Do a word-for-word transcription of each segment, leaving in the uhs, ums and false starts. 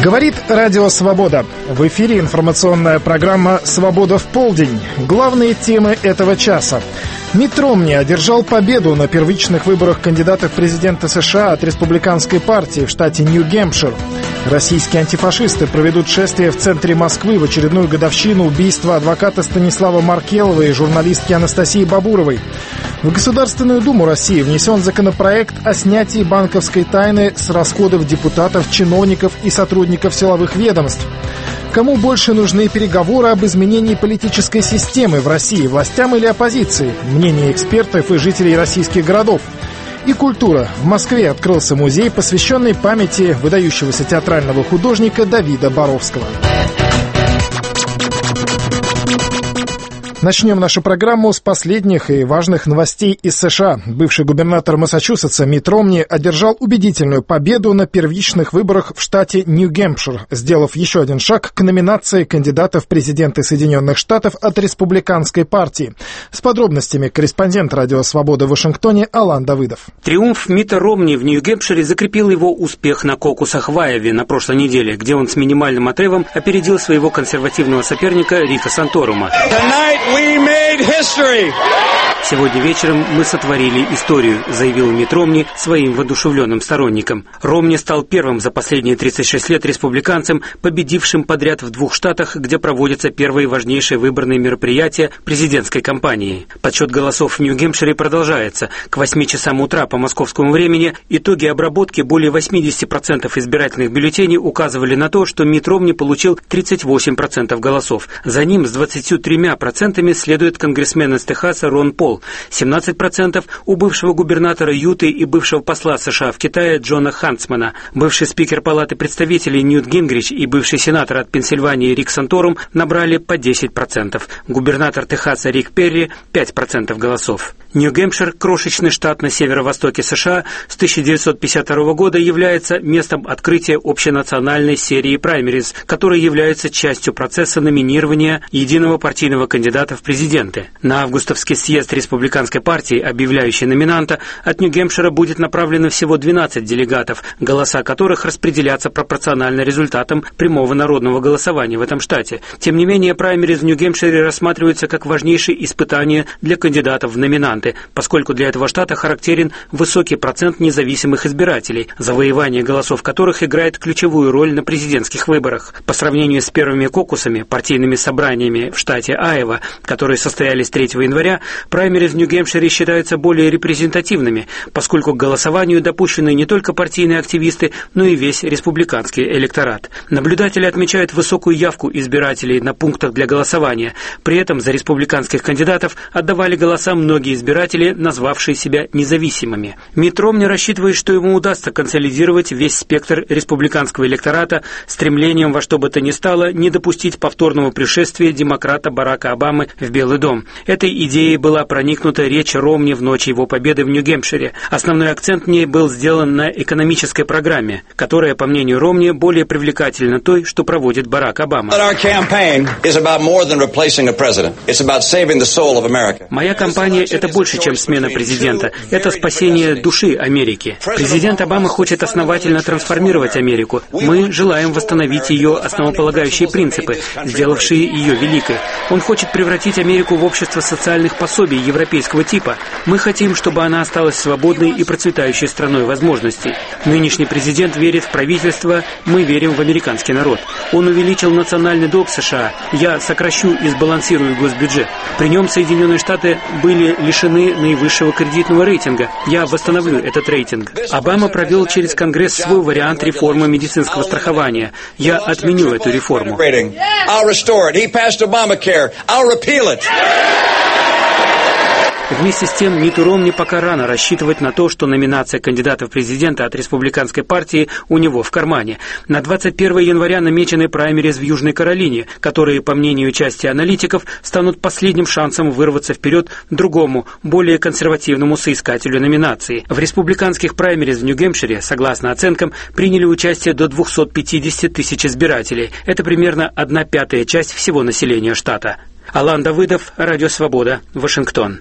Говорит Радио Свобода. В эфире информационная программа «Свобода в полдень». Главные темы этого часа. Митт Ромни одержал победу на первичных выборах кандидата в президенты США от республиканской партии в штате Нью-Гэмпшир. Российские антифашисты проведут шествие в центре Москвы в очередную годовщину убийства адвоката Станислава Маркелова и журналистки Анастасии Бабуровой. В Государственную Думу России внесен законопроект о снятии банковской тайны с расходов депутатов, чиновников и сотрудников силовых ведомств. Кому больше нужны переговоры об изменении политической системы в России, властям или оппозиции? Мнение экспертов и жителей российских городов. И культура. В Москве открылся музей, посвященный памяти выдающегося театрального художника Давида Боровского. Начнем нашу программу с последних и важных новостей из США. Бывший губернатор Массачусетса Митт Ромни одержал убедительную победу на первичных выборах в штате Нью-Гэмпшир, сделав еще один шаг к номинации кандидата в президенты Соединенных Штатов от республиканской партии. С подробностями корреспондент Радио Свобода в Вашингтоне Алан Давыдов. Триумф Митта Ромни в Нью-Гэмпшире закрепил его успех на кокусах в Айове на прошлой неделе, где он с минимальным отрывом опередил своего консервативного соперника Рика Санторума. We made history. «Сегодня вечером мы сотворили историю», — заявил Митт Ромни своим воодушевленным сторонникам. Ромни стал первым за последние тридцать шесть лет республиканцем, победившим подряд в двух штатах, где проводятся первые важнейшие выборные мероприятия президентской кампании. Подсчет голосов в Нью-Гэмпшире продолжается. К восьми часам утра по московскому времени итоги обработки более восемьдесят процентов избирательных бюллетеней указывали на то, что Митт Ромни получил тридцать восемь процентов голосов. За ним с двадцатью тремя процентами следует конгрессмен из Техаса Рон Пол. семнадцать процентов у бывшего губернатора Юты и бывшего посла США в Китае Джона Хантсмана. Бывший спикер Палаты представителей Ньют Гингрич и бывший сенатор от Пенсильвании Рик Санторум набрали по десять процентов. Губернатор Техаса Рик Перри – пять процентов голосов. Нью-Гэмпшир, крошечный штат на северо-востоке США, с тысяча девятьсот пятьдесят второго года является местом открытия общенациональной серии праймериз, которые являются частью процесса номинирования единого партийного кандидата в президенты. На августовский съезд республиканской партии, объявляющий номинанта, от Нью-Гэмпшира будет направлено всего двенадцать делегатов, голоса которых распределятся пропорционально результатам прямого народного голосования в этом штате. Тем не менее, праймериз в Нью-Гэмпшире рассматриваются как важнейшее испытание для кандидатов в номинанты, поскольку для этого штата характерен высокий процент независимых избирателей, завоевание голосов которых играет ключевую роль на президентских выборах. По сравнению с первыми кокусами, партийными собраниями в штате Айова, которые состоялись третьего января, праймериз в Нью-Гэмпшире считаются более репрезентативными, поскольку к голосованию допущены не только партийные активисты, но и весь республиканский электорат. Наблюдатели отмечают высокую явку избирателей на пунктах для голосования. При этом за республиканских кандидатов отдавали голоса многие избиратели, назвавшие себя независимыми. Митт Ромни рассчитывает, что ему удастся консолидировать весь спектр республиканского электората стремлением во что бы то ни стало не допустить повторного пришествия демократа Барака Обамы в Белый дом. Этой идеей была проникнута речь Ромни в ночь его победы в Нью-Гэмпшире. Основной акцент в ней был сделан на экономической программе, которая, по мнению Ромни, более привлекательна той, что проводит Барак Обама. Моя кампания – это больше, чем смена президента. Это спасение души Америки. Президент Обама хочет основательно трансформировать Америку. Мы желаем восстановить ее основополагающие принципы, сделавшие ее великой. Он хочет превратить Америку в общество социальных пособий европейского типа. Мы хотим, чтобы она осталась свободной и процветающей страной возможностей. Нынешний президент верит в правительство, мы верим в американский народ. Он увеличил национальный долг США. Я сокращу и сбалансирую госбюджет. При нем Соединенные Штаты были лишены наивысшего кредитного рейтинга. Я восстановлю этот рейтинг. Обама провел через Конгресс свой вариант реформы медицинского страхования. Я отменю эту реформу. Вместе с тем, Митту Ромни пока рано рассчитывать на то, что номинация кандидата в президенты от республиканской партии у него в кармане. На двадцать первого января намечены праймериз в Южной Каролине, которые, по мнению части аналитиков, станут последним шансом вырваться вперед другому, более консервативному соискателю номинации. В республиканских праймериз в Нью-Гэмпшире, согласно оценкам, приняли участие до двухсот пятидесяти тысяч избирателей. Это примерно одна пятая часть всего населения штата. Алан Давыдов, Радио Свобода, Вашингтон.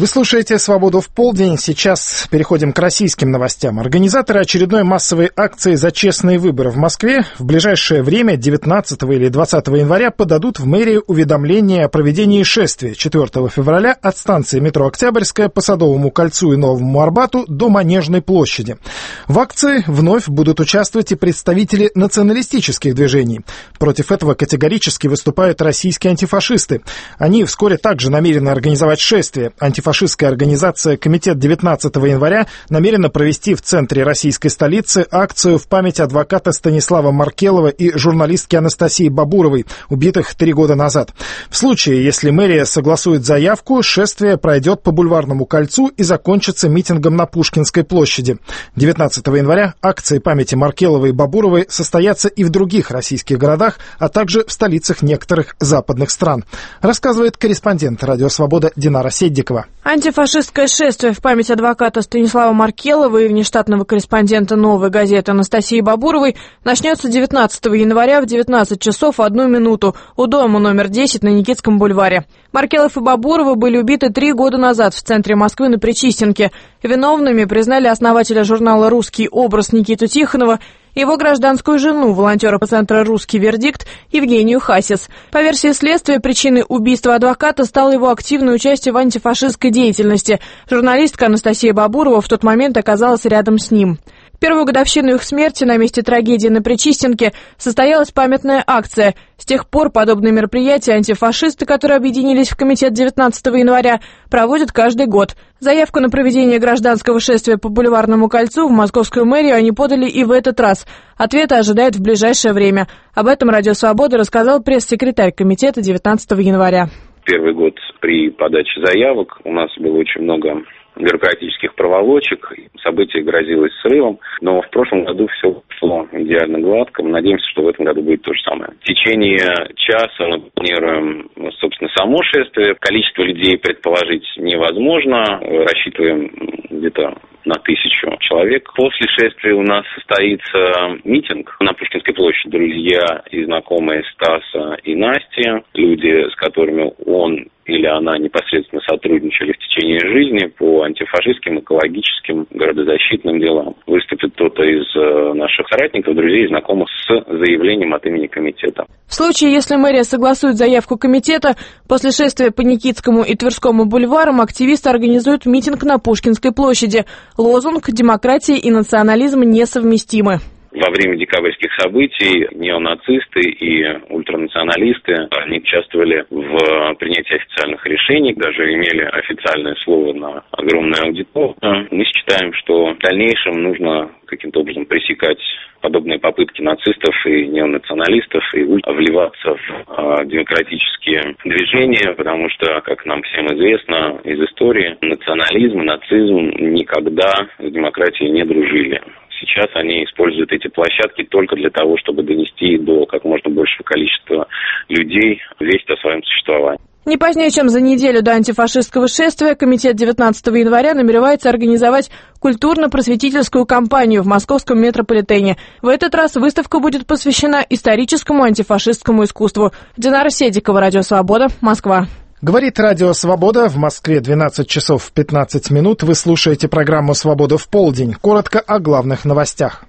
Вы слушаете «Свободу в полдень». Сейчас переходим к российским новостям. Организаторы очередной массовой акции «За честные выборы» в Москве в ближайшее время, девятнадцатого или двадцатого января, подадут в мэрию уведомление о проведении шествия четвёртого февраля от станции метро «Октябрьская» по Садовому кольцу и Новому Арбату до Манежной площади. В акции вновь будут участвовать и представители националистических движений. Против этого категорически выступают российские антифашисты. Они вскоре также намерены организовать шествие. Антифашистская организация «Комитет» девятнадцатого января намерена провести в центре российской столицы акцию в память адвоката Станислава Маркелова и журналистки Анастасии Бабуровой, убитых три года назад. В случае, если мэрия согласует заявку, шествие пройдет по Бульварному кольцу и закончится митингом на Пушкинской площади. девятнадцатого января акции памяти Маркеловой и Бабуровой состоятся и в других российских городах, а также в столицах некоторых западных стран, рассказывает корреспондент «Радио Свобода» Динара Седдикова. Антифашистское шествие в память адвоката Станислава Маркелова и внештатного корреспондента «Новой газеты» Анастасии Бабуровой начнется девятнадцатого января в девятнадцать часов одну минуту у дома номер десять на Никитском бульваре. Маркелов и Бабурова были убиты три года назад в центре Москвы на Причистенке. Виновными признали основателя журнала «Русский образ» Никиту Тихонова, его гражданскую жену, волонтера центра «Русский вердикт» Евгению Хасис. По версии следствия, причиной убийства адвоката стало его активное участие в антифашистской деятельности. Журналистка Анастасия Бабурова в тот момент оказалась рядом с ним. В первую годовщину их смерти на месте трагедии на Причистенке состоялась памятная акция. С тех пор подобные мероприятия антифашисты, которые объединились в комитет девятнадцатого января, проводят каждый год. Заявку на проведение гражданского шествия по Бульварному кольцу в московскую мэрию они подали и в этот раз. Ответа ожидают в ближайшее время. Об этом «Радио Свобода» рассказал пресс-секретарь комитета девятнадцатого января. Первый год при подаче заявок у нас было очень много бюрократических проволочек, событие грозилось срывом, но в прошлом году все шло идеально гладко. Мы надеемся, что в этом году будет то же самое. В течение часа мы планируем, собственно, само шествие. Количество людей предположить невозможно. Рассчитываем где-то на тысячу человек. После шествия у нас состоится митинг на Пушкинской площади. Друзья и знакомые Стаса и Насти, люди, с которыми он или она непосредственно сотрудничали в течение жизни по антифашистским, экологическим, городозащитным делам. Выступит кто-то из наших соратников, друзей и знакомых с заявлением от имени комитета. В случае, если мэрия согласует заявку комитета, после шествия по Никитскому и Тверскому бульварам активисты организуют митинг на Пушкинской площади. Лозунг «Демократия и национализм несовместимы». Во время декабрьских событий неонацисты и ультранационалисты, они участвовали в принятии официальных решений, даже имели официальное слово на огромную аудиторию. Мы считаем, что в дальнейшем нужно каким-то образом пресекать подобные попытки нацистов и неонационалистов и вливаться в демократические движения, потому что, как нам всем известно из истории, национализм, нацизм никогда с демократией не дружили. Сейчас они используют эти площадки только для того, чтобы донести до как можно большего количества людей весть о своем существовании. Не позднее, чем за неделю до антифашистского шествия, комитет девятнадцатого января намеревается организовать культурно-просветительскую кампанию в московском метрополитене. В этот раз выставка будет посвящена историческому антифашистскому искусству. Динара Седдикова, «Радио Свобода», Москва. Говорит «Радио Свобода». В Москве двенадцать часов пятнадцать минут. Вы слушаете программу «Свобода в полдень». Коротко о главных новостях.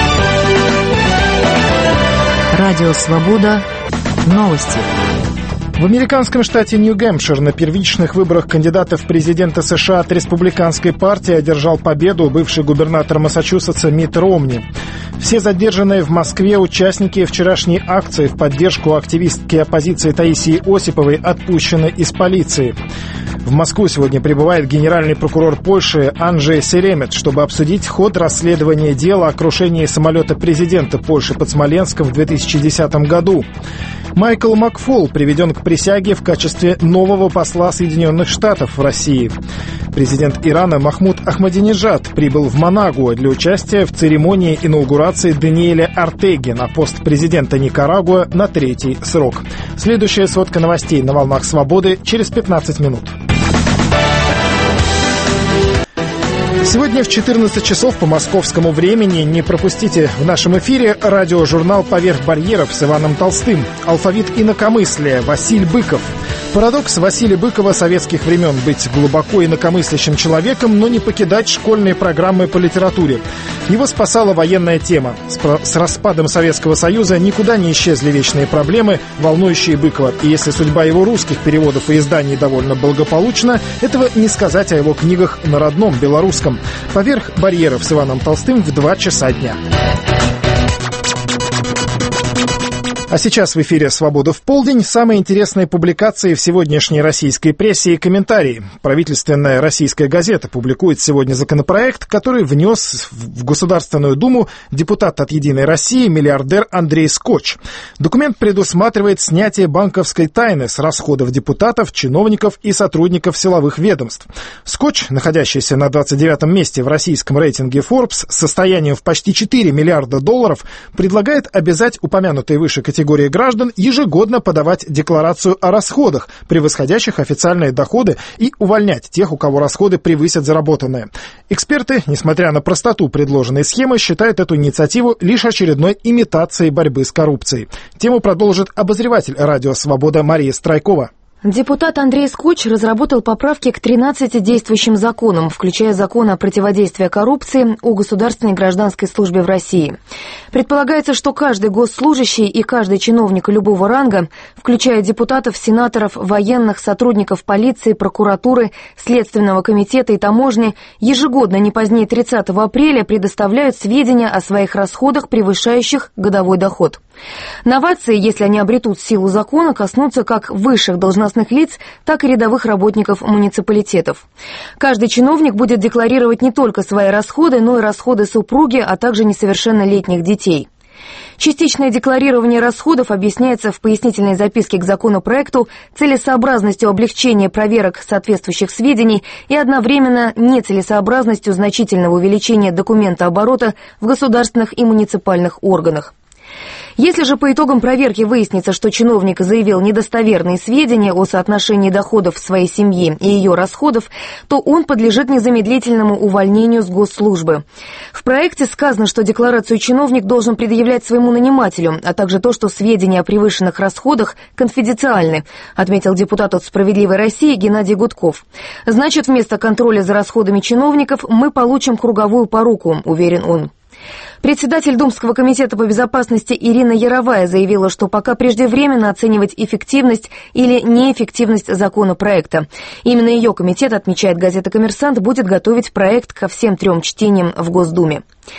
Радио Свобода. Новости. В американском штате Нью-Гэмпшир на первичных выборах кандидата в президенты США от республиканской партии одержал победу бывший губернатор Массачусетса Митт Ромни. Все задержанные в Москве участники вчерашней акции в поддержку активистки оппозиции Таисии Осиповой отпущены из полиции. В Москву сегодня прибывает генеральный прокурор Польши Анджей Селемет, чтобы обсудить ход расследования дела о крушении самолета президента Польши под Смоленском в две тысячи десятом году. Майкл Макфол приведен к присяге в качестве нового посла Соединенных Штатов в России. Президент Ирана Махмуд Ахмадинеджад прибыл в Манагуа для участия в церемонии инаугурации Даниэля Ортеги на пост президента Никарагуа на третий срок. Следующая сводка новостей на волнах Свободы через пятнадцать минут. Сегодня в четырнадцать часов по московскому времени не пропустите в нашем эфире радиожурнал «Поверх барьеров» с Иваном Толстым, алфавит инакомыслия Василь Быков, Парадокс Василия Быкова советских времен — быть глубоко инакомыслящим человеком, но не покидать школьные программы по литературе. Его спасала военная тема. С распадом Советского Союза никуда не исчезли вечные проблемы, волнующие Быкова. И если судьба его русских переводов и изданий довольно благополучна, этого не сказать о его книгах на родном белорусском. «Поверх барьеров» с Иваном Толстым в два часа дня. А сейчас в эфире «Свобода в полдень». Самые интересные публикации в сегодняшней российской прессе и комментарии. Правительственная «Российская газета» публикует сегодня законопроект, который внес в Государственную Думу депутат от «Единой России», миллиардер Андрей Скотч. Документ предусматривает снятие банковской тайны с расходов депутатов, чиновников и сотрудников силовых ведомств. Скотч, находящийся на двадцать девятом месте в российском рейтинге Forbes с состоянием в почти четыре миллиарда долларов, предлагает обязать упомянутые выше категории граждан ежегодно подавать декларацию о расходах, превосходящих официальные доходы, и увольнять тех, у кого расходы превысят заработанные. Эксперты, несмотря на простоту предложенной схемы, считают эту инициативу лишь очередной имитацией борьбы с коррупцией. Тему продолжит обозреватель «Радио Свобода» Мария Страйкова. Депутат Андрей Скотч разработал поправки к тринадцати действующим законам, включая закон о противодействии коррупции о государственной гражданской службе в России. Предполагается, что каждый госслужащий и каждый чиновник любого ранга, включая депутатов, сенаторов, военных, сотрудников полиции, прокуратуры, Следственного комитета и таможни, ежегодно не позднее тридцатого апреля предоставляют сведения о своих расходах, превышающих годовой доход. Новации, если они обретут силу закона, коснутся как высших должностных лиц, так и рядовых работников муниципалитетов. Каждый чиновник будет декларировать не только свои расходы, но и расходы супруги, а также несовершеннолетних детей. Частичное декларирование расходов объясняется в пояснительной записке к законопроекту целесообразностью облегчения проверок соответствующих сведений и одновременно нецелесообразностью значительного увеличения документооборота в государственных и муниципальных органах. Если же по итогам проверки выяснится, что чиновник заявил недостоверные сведения о соотношении доходов своей семьи и ее расходов, то он подлежит незамедлительному увольнению с госслужбы. В проекте сказано, что декларацию чиновник должен предъявлять своему нанимателю, а также то, что сведения о превышенных расходах конфиденциальны, отметил депутат от «Справедливой России» Геннадий Гудков. Значит, вместо контроля за расходами чиновников мы получим круговую поруку, уверен он. Председатель Думского комитета по безопасности Ирина Яровая заявила, что пока преждевременно оценивать эффективность или неэффективность законопроекта. Именно ее комитет, отмечает газета «Коммерсант», будет готовить проект ко всем трем чтениям в Госдуме.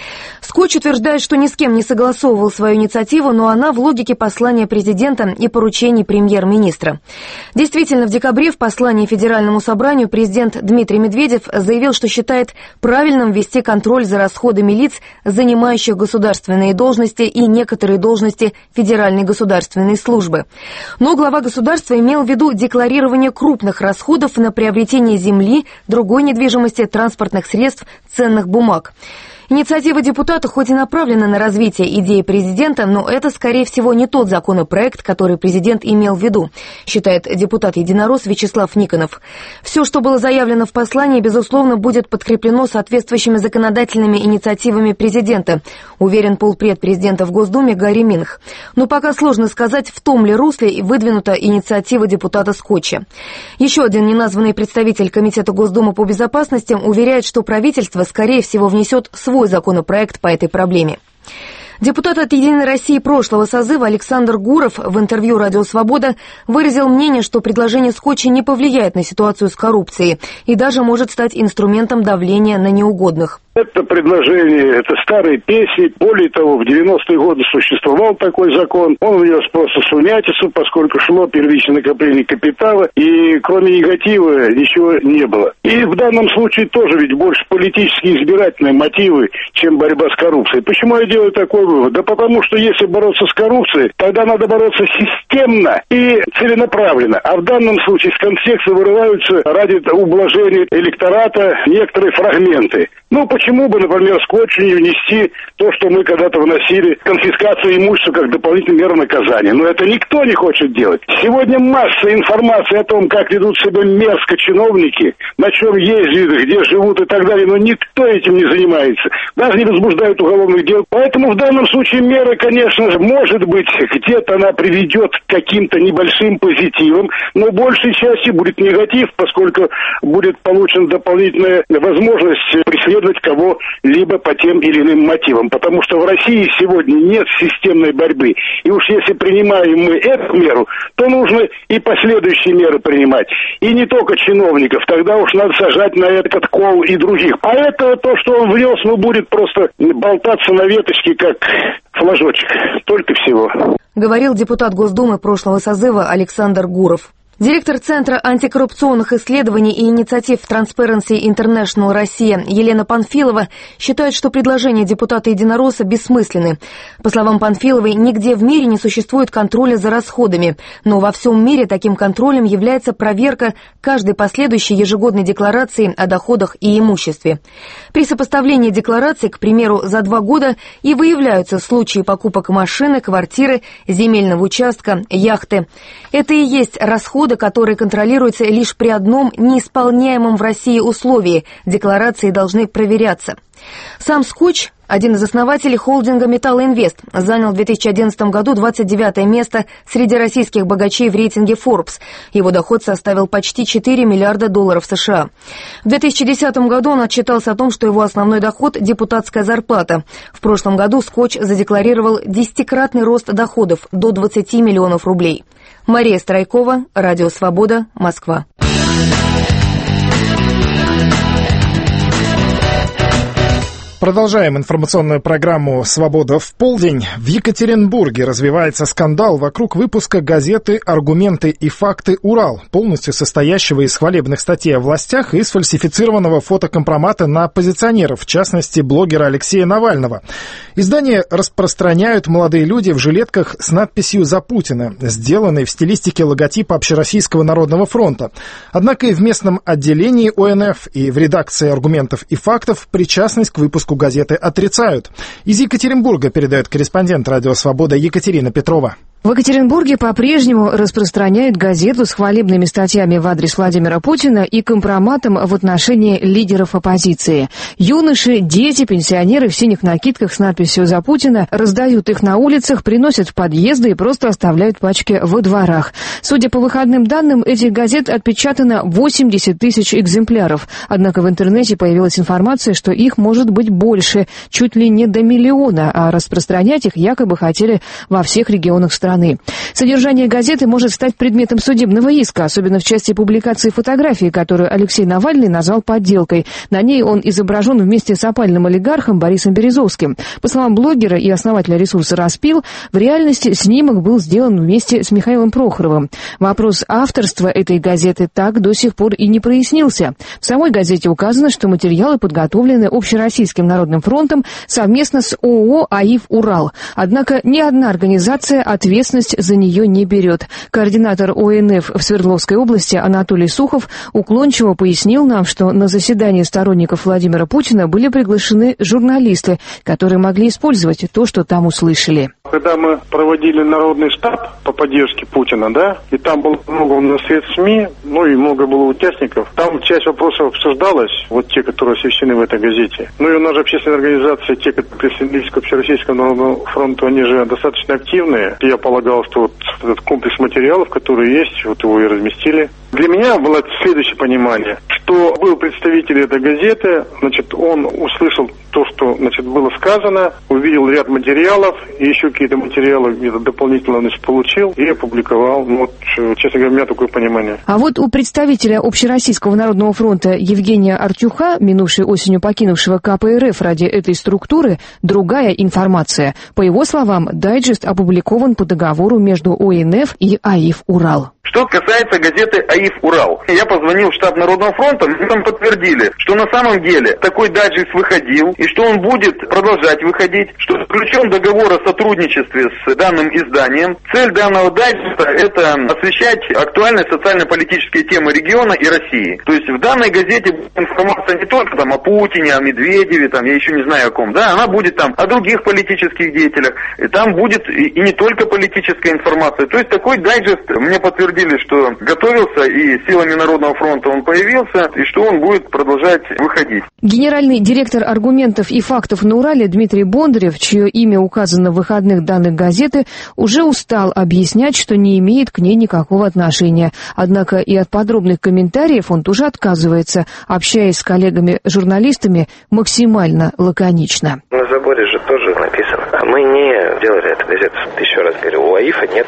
Скотч утверждает, что ни с кем не согласовывал свою инициативу, но она в логике послания президента и поручений премьер-министра. Действительно, в декабре в послании Федеральному собранию президент Дмитрий Медведев заявил, что считает правильным ввести контроль за расходами лиц, занимающих государственные должности и некоторые должности Федеральной государственной службы. Но глава государства имел в виду декларирование крупных расходов на приобретение земли, другой недвижимости, транспортных средств, ценных бумаг. Инициатива депутата хоть и направлена на развитие идеи президента, но это, скорее всего, не тот законопроект, который президент имел в виду, считает депутат-единорос Вячеслав Никонов. Все, что было заявлено в послании, безусловно, будет подкреплено соответствующими законодательными инициативами президента, уверен полпред президента в Госдуме Гарри Минх. Но пока сложно сказать, в том ли русле выдвинута инициатива депутата Скотча. Еще один неназванный представитель Комитета Госдумы по безопасности уверяет, что правительство, скорее всего, внесет свой свой законопроект по этой проблеме. Депутат от «Единой России» прошлого созыва Александр Гуров в интервью «Радио Свобода» выразил мнение, что предложение Скотча не повлияет на ситуацию с коррупцией и даже может стать инструментом давления на неугодных. Это предложение, это старые песни. Более того, в девяностые годы существовал такой закон. Он внес просто сумятицу, поскольку шло первичное накопление капитала, и кроме негатива ничего не было. И в данном случае тоже ведь больше политические избирательные мотивы, чем борьба с коррупцией. Почему я делаю такой вывод? Да потому что если бороться с коррупцией, тогда надо бороться системно и целенаправленно. А в данном случае с контекста вырываются ради ублажения электората некоторые фрагменты. Ну, почему? почему бы, например, скотчу не внести то, что мы когда-то вносили, конфискацию имущества как дополнительную меру наказания? Но это никто не хочет делать. Сегодня масса информации о том, как ведут себя мерзко чиновники, на чем ездят, где живут и так далее, но никто этим не занимается. Даже не возбуждают уголовных дел. Поэтому в данном случае мера, конечно же, может быть, где-то она приведет к каким-то небольшим позитивам, но большей частью будет негатив, поскольку будет получена дополнительная возможность преследовать кого-либо по тем или иным мотивам. Потому что в России сегодня нет системной борьбы. И уж если принимаем мы эту меру, то нужно и последующие меры принимать. И не только чиновников. Тогда уж надо сажать на этот кол и других. А это то, что он внес, ну, будет просто болтаться на веточке, как флажочек. Только всего. Говорил депутат Госдумы прошлого созыва Александр Гуров. Директор Центра антикоррупционных исследований и инициатив Transparency International Россия Елена Панфилова считает, что предложения депутата-единоросса бессмысленны. По словам Панфиловой, нигде в мире не существует контроля за расходами, но во всем мире таким контролем является проверка каждой последующей ежегодной декларации о доходах и имуществе. При сопоставлении деклараций, к примеру, за два года и выявляются случаи покупок машины, квартиры, земельного участка, яхты. Это и есть расходы, которые контролируются лишь при одном неисполняемом в России условии – декларации должны проверяться. Сам Скотч, один из основателей холдинга «Металлоинвест», занял в две тысячи одиннадцатом году двадцать девятое место среди российских богачей в рейтинге Forbes. Его доход составил почти четыре миллиарда долларов США. В две тысячи десятом году он отчитался о том, что его основной доход – депутатская зарплата. В прошлом году Скотч задекларировал десятикратный рост доходов до двадцати миллионов рублей. Мария Страйкова, Радио Свобода, Москва. Продолжаем информационную программу «Свобода в полдень». В Екатеринбурге развивается скандал вокруг выпуска газеты «Аргументы и факты. Урал», полностью состоящего из хвалебных статей о властях и сфальсифицированного фотокомпромата на оппозиционеров, в частности, блогера Алексея Навального. Издание распространяют молодые люди в жилетках с надписью «За Путина», сделанной в стилистике логотипа Общероссийского народного фронта. Однако и в местном отделении О Н Ф и в редакции «Аргументов и фактов» причастность к выпуску газеты отрицают. Из Екатеринбурга передает корреспондент «Радио Свобода» Екатерина Петрова. В Екатеринбурге по-прежнему распространяют газету с хвалебными статьями в адрес Владимира Путина и компроматом в отношении лидеров оппозиции. Юноши, дети, пенсионеры в синих накидках с надписью «За Путина» раздают их на улицах, приносят в подъезды и просто оставляют пачки во дворах. Судя по выходным данным, этих газет отпечатано восемьдесят тысяч экземпляров. Однако в интернете появилась информация, что их может быть больше, чуть ли не до миллиона, а распространять их якобы хотели во всех регионах страны. Содержание газеты может стать предметом судебного иска, особенно в части публикации фотографии, которую Алексей Навальный назвал подделкой. На ней он изображен вместе с опальным олигархом Борисом Березовским. По словам блогера и основателя ресурса «Распил», в реальности снимок был сделан вместе с Михаилом Прохоровым. Вопрос авторства этой газеты так до сих пор и не прояснился. В самой газете указано, что материалы подготовлены Общероссийским народным фронтом совместно с О О О «АИФ Урал». Однако ни одна организация ответственность за нее не берет. Координатор О Н Ф в Свердловской области Анатолий Сухов уклончиво пояснил нам, что на заседание сторонников Владимира Путина были приглашены журналисты, которые могли использовать то, что там услышали. Когда мы проводили народный штаб по поддержке Путина, да, и там было много у нас средств СМИ, ну и много было участников, там часть вопросов обсуждалась, вот те, которые освещены в этой газете. Ну и у нас же общественные организации, те, которые присоединились к Общероссийскому народному фронту, они же достаточно активные. Я полагал, что вот этот комплекс материалов, которые есть, вот его и разместили. Для меня было следующее понимание, что был представитель этой газеты, значит, он услышал то, что, значит, было сказано, увидел ряд материалов, и еще какие-то материалы где-то дополнительно, значит, получил и опубликовал. Ну, вот, честно говоря, у меня такое понимание. А вот у представителя Общероссийского народного фронта Евгения Артюха, минувшей осенью покинувшего Ка Пэ Эр Эф ради этой структуры, другая информация. По его словам, дайджест опубликован по договору между О Н Ф и АИФ Урал. Что касается газеты «АИФ Урал», я позвонил в штаб Народного фронта, мне там подтвердили, что на самом деле такой дайджест выходил, и что он будет продолжать выходить, что заключен договор о сотрудничестве с данным изданием. Цель данного дайджеста – это освещать актуальные социально-политические темы региона и России. То есть в данной газете будет информация не только там о Путине, о Медведеве, там, я еще не знаю о ком, да, она будет там о других политических деятелях, и там будет и, и не только политическая информация. То есть такой дайджест мне подтвердили, что готовился, и силами Народного фронта он появился, и что он будет продолжать выходить. Генеральный директор «Аргументов и фактов на Урале» Дмитрий Бондарев, чье имя указано в выходных данных газеты, уже устал объяснять, что не имеет к ней никакого отношения. Однако и от подробных комментариев он тоже отказывается, общаясь с коллегами-журналистами максимально лаконично. На заборе же тоже написано. Мы не делали эту газету. Еще раз говорю, у АИФа нет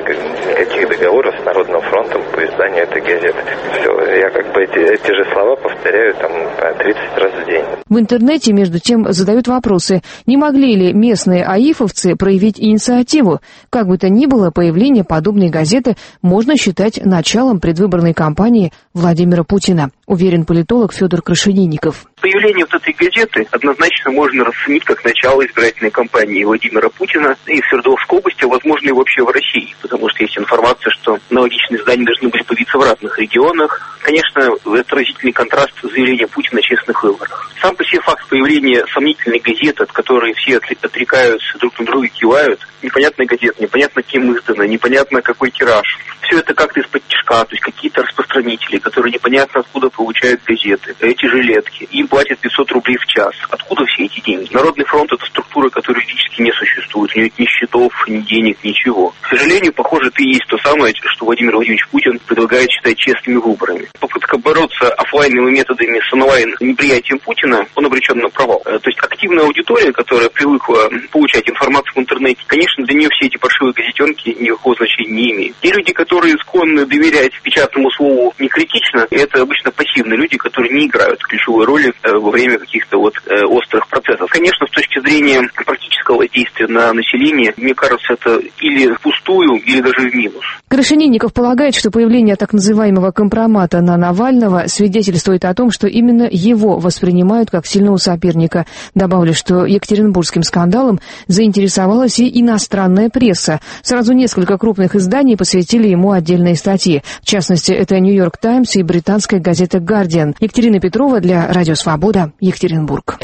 никаких договоров с Народным фронтом по изданию этой газеты. Все, я как бы эти, эти же слова повторяю там тридцать раз в день. В интернете, между тем, задают вопросы, не могли ли местные аифовцы проявить инициативу. Как бы то ни было, появление подобной газеты можно считать началом предвыборной кампании Владимира Путина, уверен политолог Федор Крашенинников. Появление вот этой газеты однозначно можно расценить как начало избирательной кампании Владимира Путина и в Свердловской области, возможно, и вообще в России, потому что есть информация, что аналогичные издания должны были появиться в разных регионах. Конечно, это разительный контраст заявления Путина о честных выборах. Сам по себе факт появления сомнительной газеты, от которой все отрекаются, друг на друга кивают, непонятная газета, непонятно кем издана, непонятно какой тираж. Все это как-то из-под тишка, то есть какие-то распространители, которые непонятно откуда получают газеты, эти жилетки. Им платят пятьсот рублей в час. Откуда все эти деньги? Народный фронт — это структура, которая юридически не существует. У нее ни счетов, ни денег, ничего. К сожалению, похоже, это и есть то самое, что Владимир Владимирович Путин предлагает считать честными выборами. Попытка бороться офлайновыми методами с онлайн неприятием Путина, он обречен на провал. То есть активная аудитория, которая привыкла получать информацию в интернете, конечно, для нее все эти паршивые газетенки никакого значения не имеют. Те люди, которые склонны доверять печатному слову не критично, это обычно пассивные люди, которые не играют ключевой роли во время каких-то вот э, острых процессов. Конечно, с точки зрения практического воздействия на население, мне кажется, это или впустую, или даже в минус. Крашенинников полагает, что появление так называемого компромата на Навального свидетельствует о том, что именно его воспринимают как сильного соперника. Добавлю, что екатеринбургским скандалом заинтересовалась и иностранная пресса. Сразу несколько крупных изданий посвятили ему отдельные статьи. В частности, это «Нью-Йорк Таймс» и британская газета «Гардиан». Екатерина Петрова для «Радио Свобода», Екатеринбург.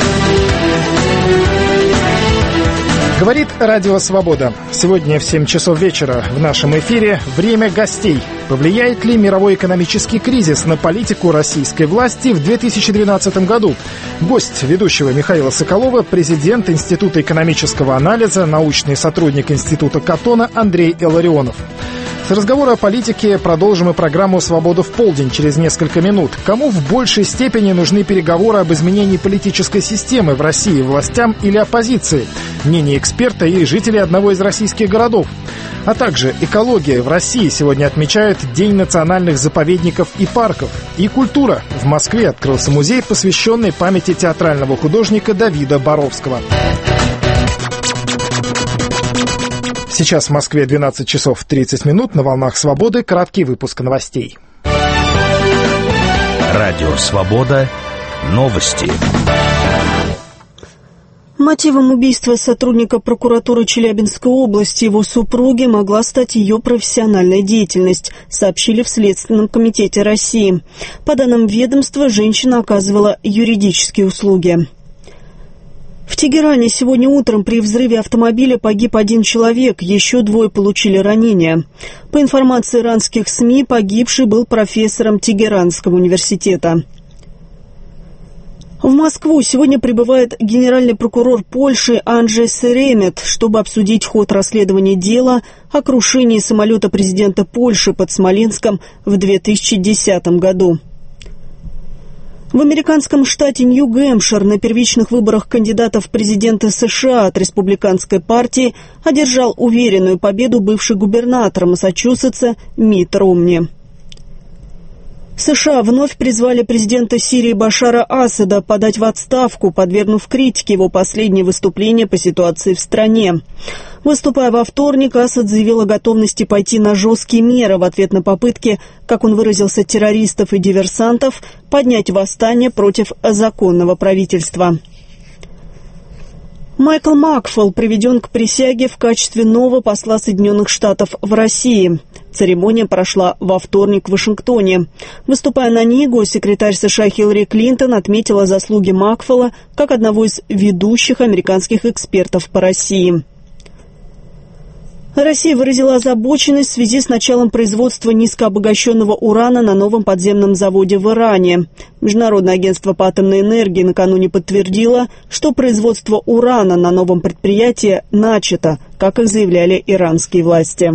Говорит Радио Свобода. Сегодня в семь часов вечера в нашем эфире «Время гостей». Повлияет ли мировой экономический кризис на политику российской власти в две тысячи двенадцатом году? Гость ведущего Михаила Соколова, президент Института экономического анализа, научный сотрудник Института Каттона Андрей Илларионов. С разговора о политике продолжим и программу «Свобода в полдень» через несколько минут. Кому в большей степени нужны переговоры об изменении политической системы в России, властям или оппозиции? Мнение эксперта и жителей одного из российских городов. А также экология. В России сегодня отмечают День национальных заповедников и парков. И культура. В Москве открылся музей, посвященный памяти театрального художника Давида Боровского. Сейчас в Москве двенадцать часов тридцать минут. На волнах «Свободы» краткий выпуск новостей. Радио «Свобода». Новости. Мотивом убийства сотрудника прокуратуры Челябинской области его супруги могла стать ее профессиональная деятельность, сообщили в Следственном комитете России. По данным ведомства, женщина оказывала юридические услуги. В Тегеране сегодня утром при взрыве автомобиля погиб один человек, еще двое получили ранения. По информации иранских СМИ, погибший был профессором Тегеранского университета. В Москву сегодня прибывает генеральный прокурор Польши Анджей Серемет, чтобы обсудить ход расследования дела о крушении самолета президента Польши под Смоленском в две тысячи десятом году. В американском штате Нью-Гэмпшир на первичных выборах кандидатов в президенты США от республиканской партии одержал уверенную победу бывший губернатор Массачусетса Митт Ромни. США вновь призвали президента Сирии Башара Асада подать в отставку, подвергнув критике его последнее выступление по ситуации в стране. Выступая во вторник, Асад заявил о готовности пойти на жесткие меры в ответ на попытки, как он выразился, террористов и диверсантов поднять восстание против законного правительства. Майкл Макфол приведен к присяге в качестве нового посла Соединенных Штатов в России. Церемония прошла во вторник в Вашингтоне. Выступая на ней, госсекретарь США Хиллари Клинтон отметила заслуги Макфола как одного из ведущих американских экспертов по России. Россия выразила озабоченность в связи с началом производства низкообогащенного урана на новом подземном заводе в Иране. Международное агентство по атомной энергии накануне подтвердило, что производство урана на новом предприятии начато, как и заявляли иранские власти.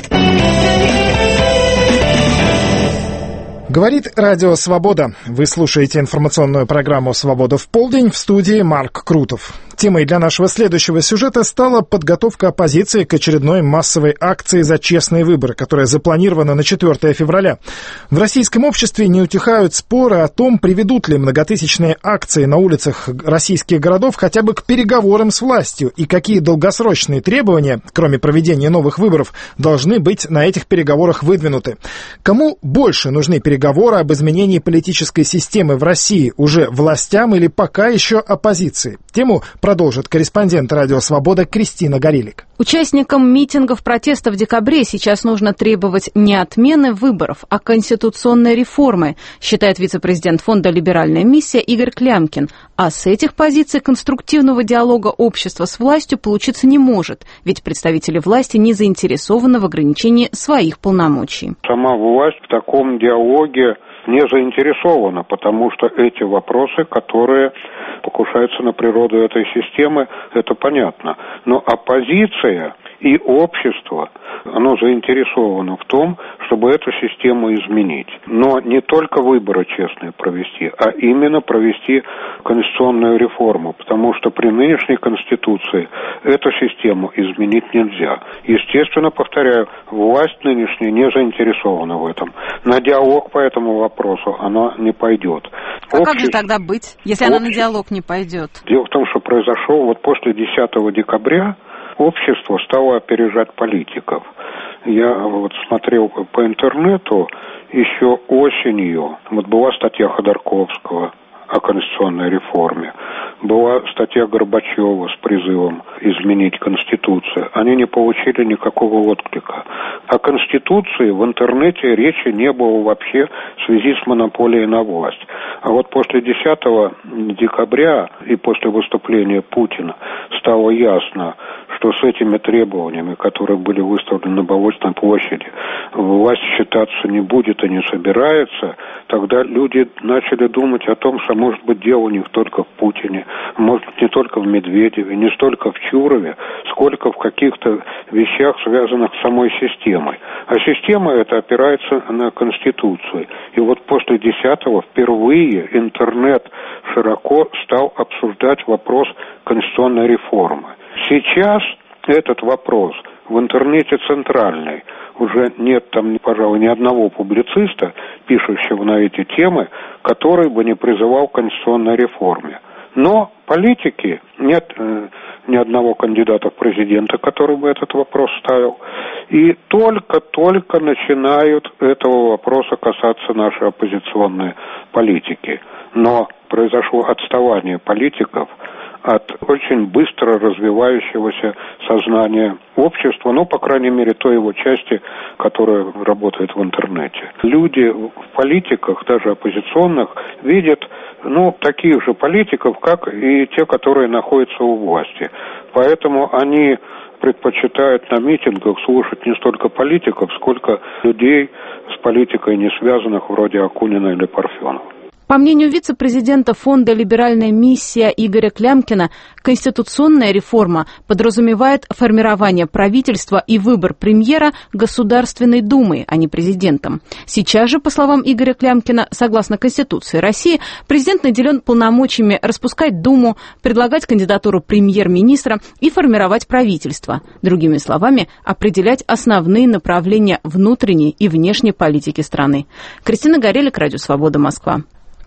Говорит Радио Свобода. Вы слушаете информационную программу «Свобода в полдень», в студии Марк Крутов. Темой для нашего следующего сюжета стала подготовка оппозиции к очередной массовой акции за честные выборы, которая запланирована на четвёртое февраля. В российском обществе не утихают споры о том, приведут ли многотысячные акции на улицах российских городов хотя бы к переговорам с властью, и какие долгосрочные требования, кроме проведения новых выборов, должны быть на этих переговорах выдвинуты. Кому больше нужны переговоры об изменении политической системы в России, уже властям или пока еще оппозиции? Тему продолжит корреспондент «Радио Свобода» Кристина Горелик. Участникам митингов протеста в декабре сейчас нужно требовать не отмены выборов, а конституционной реформы, считает вице-президент фонда «Либеральная миссия» Игорь Клямкин. А с этих позиций конструктивного диалога общества с властью получиться не может, ведь представители власти не заинтересованы в ограничении своих полномочий. Сама власть в таком диалоге не заинтересована, потому что эти вопросы, которые покушаются на природу этой системы, это понятно. Но оппозиция и общество, оно заинтересовано в том, чтобы эту систему изменить. Но не только выборы честные провести, а именно провести конституционную реформу, потому что при нынешней Конституции эту систему изменить нельзя. Естественно, повторяю, власть нынешняя не заинтересована в этом. На диалог по этому вопросу она не пойдет. А Общество... как же тогда быть, если Обще... она на диалог не пойдет? Дело в том, что произошло вот после десятого декабря, общество стало опережать политиков. Я вот смотрел по интернету еще осенью, вот была статья Ходорковского о конституционной реформе, была статья Горбачева с призывом изменить Конституцию. Они не получили никакого отклика. О Конституции в интернете речи не было вообще в связи с монополией на власть. А вот после десятого декабря и после выступления Путина стало ясно, что с этими требованиями, которые были выставлены на Болотной площади, власть считаться не будет и не собирается, тогда люди начали думать о том, что, может быть, дело не только в Путине, может быть, не только в Медведеве, не столько в Чурове, сколько в каких-то вещах, связанных с самой системой. А система эта опирается на Конституцию. И вот после десятого впервые интернет широко стал обсуждать вопрос конституционной реформы. Сейчас этот вопрос в интернете центральный. Уже нет там, пожалуй, ни одного публициста, пишущего на эти темы, который бы не призывал к конституционной реформе. Но политики, нет э, ни одного кандидата в президенты, который бы этот вопрос ставил. И только-только начинают этого вопроса касаться наши оппозиционные политики. Но произошло отставание политиков от очень быстро развивающегося сознания общества, ну, по крайней мере, той его части, которая работает в интернете. Люди в политиках, даже оппозиционных, видят, ну, таких же политиков, как и те, которые находятся у власти. Поэтому они предпочитают на митингах слушать не столько политиков, сколько людей с политикой не связанных, вроде Акунина или Парфенова. По мнению вице-президента фонда «Либеральная миссия» Игоря Клямкина, конституционная реформа подразумевает формирование правительства и выбор премьера Государственной Думой, а не президентом. Сейчас же, по словам Игоря Клямкина, согласно Конституции России, президент наделен полномочиями распускать Думу, предлагать кандидатуру премьер-министра и формировать правительство. Другими словами, определять основные направления внутренней и внешней политики страны. Кристина Горелик, Радио Свобода, Москва.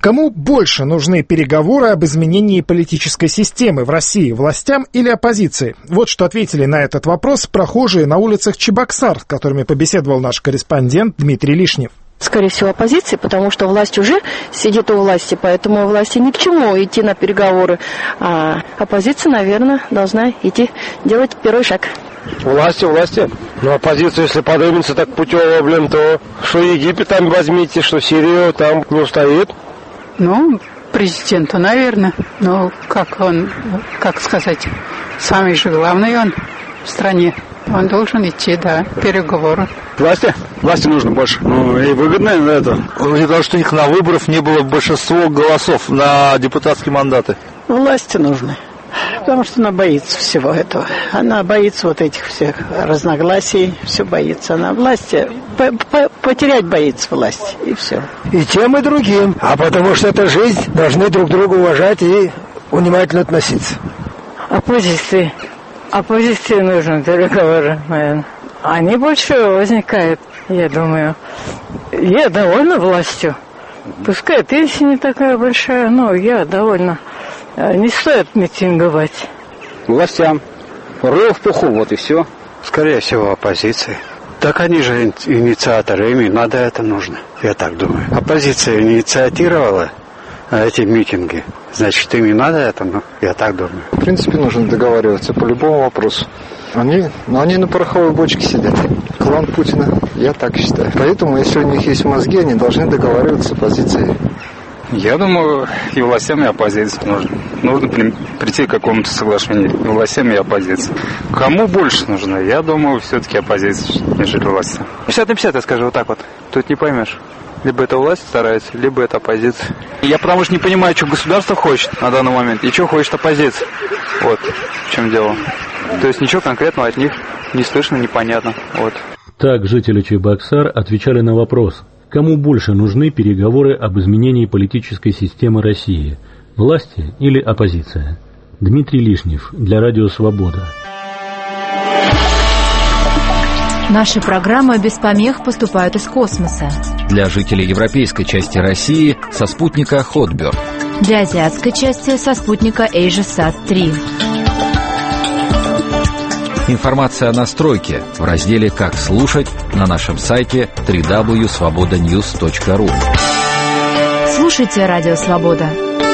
Кому больше нужны переговоры об изменении политической системы в России, властям или оппозиции? Вот что ответили на этот вопрос прохожие на улицах Чебоксар, с которыми побеседовал наш корреспондент Дмитрий Лишнев. Скорее всего, оппозиции, потому что власть уже сидит у власти, поэтому власти ни к чему идти на переговоры. А оппозиция, наверное, должна идти делать первый шаг. Власти, власти. Ну, оппозицию, если поднимется так путево, блин, то что Египет там возьмите, что Сирию там не устоит. Ну, президенту, наверное. Ну, как он, как сказать, самый же главный он в стране. Он должен идти, да, переговоры. Власти? Власти нужно больше. Ну, и выгодно это. Потому что у них на выборах не было большинства голосов на депутатские мандаты. Власти нужны. Потому что она боится всего этого. Она боится вот этих всех разногласий, все боится. Она власти, потерять боится власть, и все. И тем, и другим. А потому что это жизнь, должны друг друга уважать и внимательно относиться. Оппозиции. Оппозиции нужны переговоры, наверное. Они больше возникают, я думаю. Я довольна властью. Пускай пенсия не такая большая, но я довольна. Не стоит митинговать. Властям. Рыл в пуху, вот и все. Скорее всего, оппозиции. Так они же инициаторы, им надо это нужно, я так думаю. Оппозиция инициатировала эти митинги. Значит, им не надо это, но я так думаю. В принципе, нужно договариваться по любому вопросу. Они, ну, они на пороховой бочке сидят. Клан Путина, я так считаю. Поэтому, если у них есть мозги, они должны договариваться с оппозицией. Я думаю, и властям, и оппозиции нужно. Нужно при, прийти к какому-то соглашению. И властям, и оппозиции. Кому больше нужно? Я думаю, все-таки оппозиция, нежели власти. пятьдесят на пятьдесят, я скажу, вот так вот. Тут не поймешь. Либо это власть старается, либо это оппозиция. Я потому что не понимаю, что государство хочет на данный момент, и что хочет оппозиция. Вот в чем дело. То есть ничего конкретного от них не слышно, непонятно. Вот. Так жители Чебоксар отвечали на вопрос, кому больше нужны переговоры об изменении политической системы России, власти или оппозиция. Дмитрий Лишнев для Радио Свобода. Наши программы без помех поступают из космоса. Для жителей европейской части России со спутника Хотберг. Для азиатской части со спутника AsiaSat три. Информация о настройке в разделе «Как слушать» на нашем сайте дабл ю дабл ю дабл ю точка свобода ньюс точка ру. Слушайте Радио Свобода.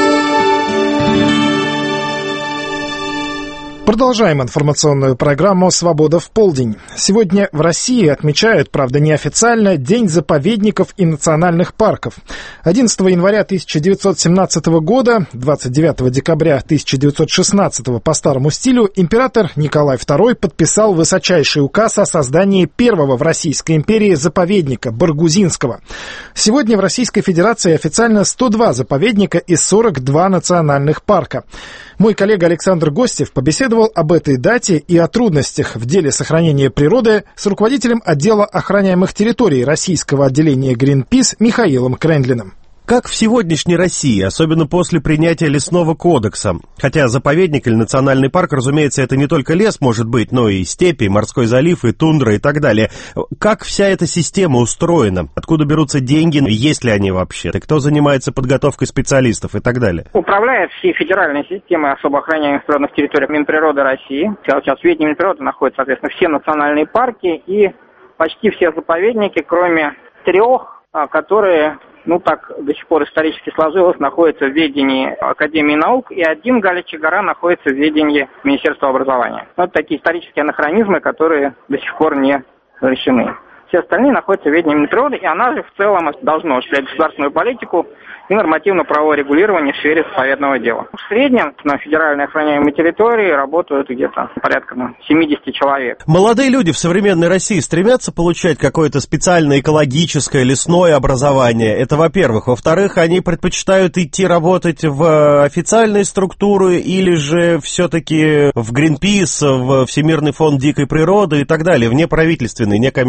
Продолжаем информационную программу «Свобода в полдень». Сегодня в России отмечают, правда неофициально, День заповедников и национальных парков. одиннадцатого января тысяча девятьсот семнадцатого года, двадцать девятого декабря тысяча девятьсот шестнадцатого по старому стилю, император Николай второй подписал высочайший указ о создании первого в Российской империи заповедника Баргузинского. Сегодня в Российской Федерации официально сто два заповедника и сорок два национальных парка. Мой коллега Александр Гостев побеседовал об этой дате и о трудностях в деле сохранения природы с руководителем отдела охраняемых территорий российского отделения Greenpeace Михаилом Крендлиным. Как в сегодняшней России, особенно после принятия лесного кодекса. Хотя заповедник или национальный парк, разумеется, это не только лес может быть, но и степи, морской залив, и тундра, и так далее. Как вся эта система устроена? Откуда берутся деньги? Есть ли они вообще? И кто занимается подготовкой специалистов и так далее? Управляет всей федеральной системой особо охраняемых природных территорий Минприроды России. Сейчас в ведении Минприроды находятся, соответственно, все национальные парки и почти все заповедники, кроме трех, которые... ну так до сих пор исторически сложилось, находится в ведении Академии наук, и один Галичья гора находится в ведении Министерства образования. Вот такие исторические анахронизмы, которые до сих пор не разрешены. Все остальные находятся в ведении Минприроды, и она же в целом должна осуществлять государственную политику и нормативно-правовое регулирование в сфере заповедного дела. В среднем на федеральной охраняемой территории работают где-то порядка ну, семьдесят человек. Молодые люди в современной России стремятся получать какое-то специальное экологическое лесное образование. Это во-первых. Во-вторых, они предпочитают идти работать в официальные структуры или же все-таки в Greenpeace, в Всемирный фонд дикой природы и так далее, в неправительственные, некоммерческие организации.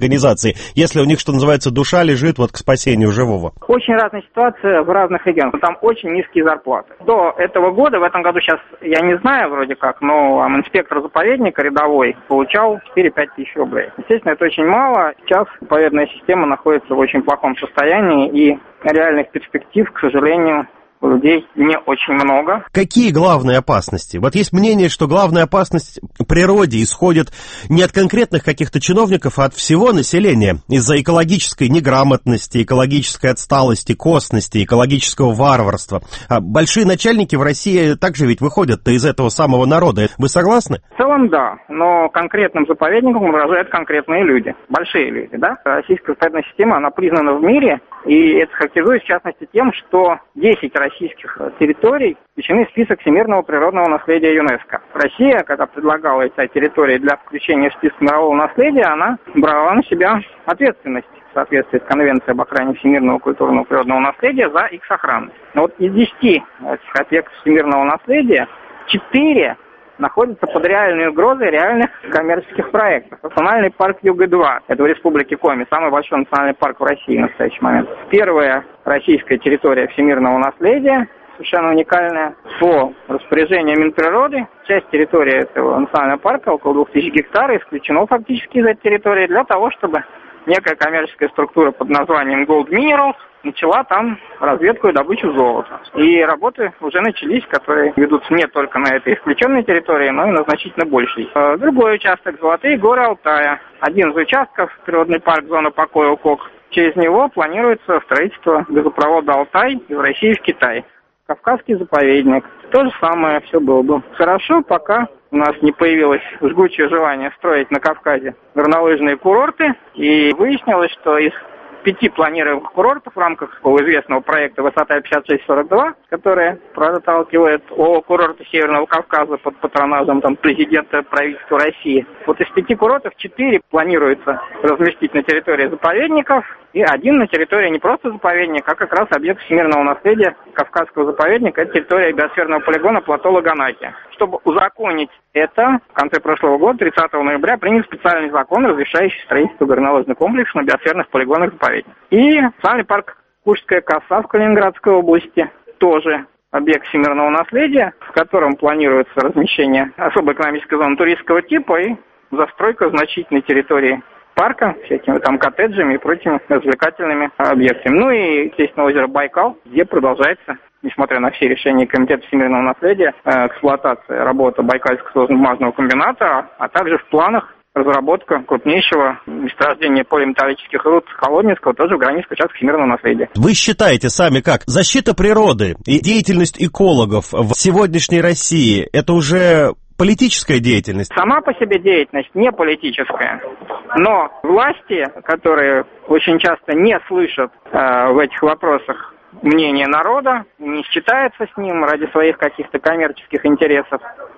организации, если у них, что называется, душа лежит вот к спасению живого? Очень разная ситуация в разных регионах. Там очень низкие зарплаты. До этого года, в этом году сейчас, я не знаю вроде как, но там, инспектор заповедника рядовой получал четыре-пять тысяч рублей. Естественно, это очень мало. Сейчас заповедная система находится в очень плохом состоянии, и реальных перспектив, к сожалению, у людей не очень много. Какие главные опасности? Вот есть мнение, что главная опасность природе исходит не от конкретных каких-то чиновников, а от всего населения. Из-за экологической неграмотности, экологической отсталости, косности, экологического варварства. А большие начальники в России также ведь выходят-то из этого самого народа. Вы согласны? В целом, да. Но конкретным заповедником угрожают конкретные люди. Большие люди, да? Российская заповедная система, она признана в мире, и это характеризуется, в частности, тем, что десять российских территорий включены в список всемирного природного наследия ЮНЕСКО. Россия, когда предлагала эти территории для включения в список мирового наследия, она брала на себя ответственность в соответствии с Конвенцией об охране всемирного культурного природного наследия за их сохранность. Но вот из десяти этих объектов всемирного наследия четыре находится под реальной угрозой реальных коммерческих проектов. Национальный парк Юга-два, это в Республике Коми, самый большой национальный парк в России в настоящий момент. Первая российская территория всемирного наследия, совершенно уникальная, по распоряжению Минприроды. Часть территории этого национального парка, около двух тысяч гектаров, исключено фактически из этой территории для того, чтобы некая коммерческая структура под названием Gold Minerals начала там разведку и добычу золота. И работы уже начались, которые ведутся не только на этой исключенной территории, но и на значительно большей. Другой участок — Золотые горы Алтая. Один из участков, природный парк «Зона покоя УКОК». Через него планируется строительство газопровода «Алтай» из России в Китай. Кавказский заповедник. То же самое все было бы хорошо, пока у нас не появилось жгучее желание строить на Кавказе горнолыжные курорты. И выяснилось, что из пяти планируемых курортов в рамках известного проекта «Высота пятьдесят шесть сорок два», который проталкивает о курорты Северного Кавказа под патронажем там, президента правительства России. Вот из пяти курортов четыре планируется разместить на территории заповедников, и один на территории не просто заповедника, а как раз объект всемирного наследия Кавказского заповедника. Это территория биосферного полигона плато Лаганаки. Чтобы узаконить это, в конце прошлого года, тридцатого ноября, принял специальный закон, разрешающий строительство горнолыжных комплексов на биосферных полигонах заповедника. И национальный парк Кушская коса в Калининградской области тоже объект всемирного наследия, в котором планируется размещение особой экономической зоны туристского типа и застройка значительной территории парка, всякими там коттеджами и прочими развлекательными объектами. Ну и, естественно, озеро Байкал, где продолжается, несмотря на все решения Комитета всемирного наследия, эксплуатация работы Байкальского сложно-бумажного комбината, а также в планах разработка крупнейшего месторождения полиметаллических руд Холодницкого, тоже в границах участков всемирного наследия. Вы считаете сами как? Защита природы и деятельность экологов в сегодняшней России – это уже политическая деятельность? Сама по себе деятельность не политическая, но власти, которые очень часто не слышат э, в этих вопросах мнение народа, не считаются с ним ради своих каких-то коммерческих интересов,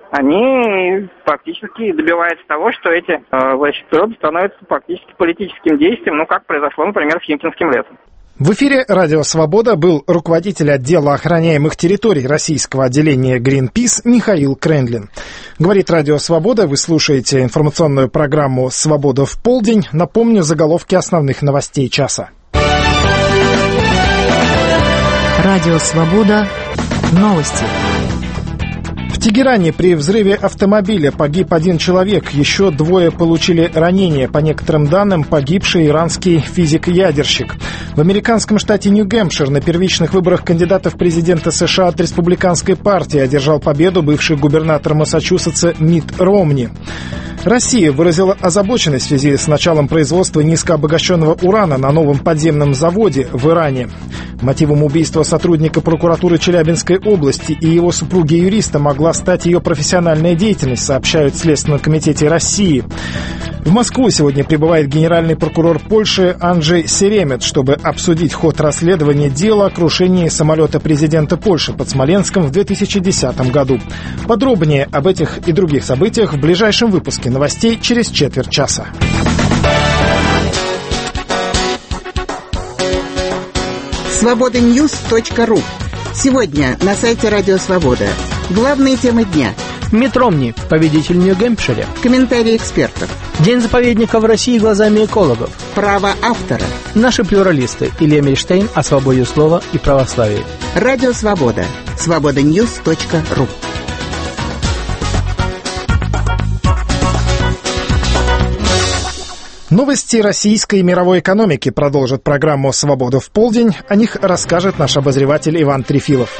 они фактически добиваются того, что эти э, защиты природы становятся фактически политическим действием, ну как произошло, например, с Химкинским лесом. В эфире «Радио Свобода» был руководитель отдела охраняемых территорий российского отделения Greenpeace Михаил Крендлин. Говорит «Радио Свобода», вы слушаете информационную программу «Свобода в полдень». Напомню заголовки основных новостей часа. «Радио Свобода». Новости. В Тегеране при взрыве автомобиля погиб один человек, еще двое получили ранения. По некоторым данным, погибший иранский физик-ядерщик. В американском штате Нью-Гэмпшир на первичных выборах кандидата в президенты США от республиканской партии одержал победу бывший губернатор Массачусетса Митт Ромни. Россия выразила озабоченность в связи с началом производства низкообогащенного урана на новом подземном заводе в Иране. Мотивом убийства сотрудника прокуратуры Челябинской области и его супруги-юриста могла стать ее профессиональная деятельность, сообщают в Следственном комитете России. В Москву сегодня прибывает генеральный прокурор Польши Анджей Серемет, чтобы обсудить ход расследования дела о крушении самолета президента Польши под Смоленском в две тысячи десятом году. Подробнее об этих и других событиях в ближайшем выпуске новостей через четверть часа. свобода ньюс точка ру. Сегодня на сайте Радио Свобода. Главные темы дня. Митт Ромни, победитель в Нью-Гэмпшире. Комментарии экспертов. День заповедника в России глазами экологов. Право автора. Наши плюралисты Илья Мельштейн о свободе слова и православии. Радио Свобода. свобода ньюс точка ру. Новости российской и мировой экономики продолжат программу «Свобода в полдень». О них расскажет наш обозреватель Иван Трефилов.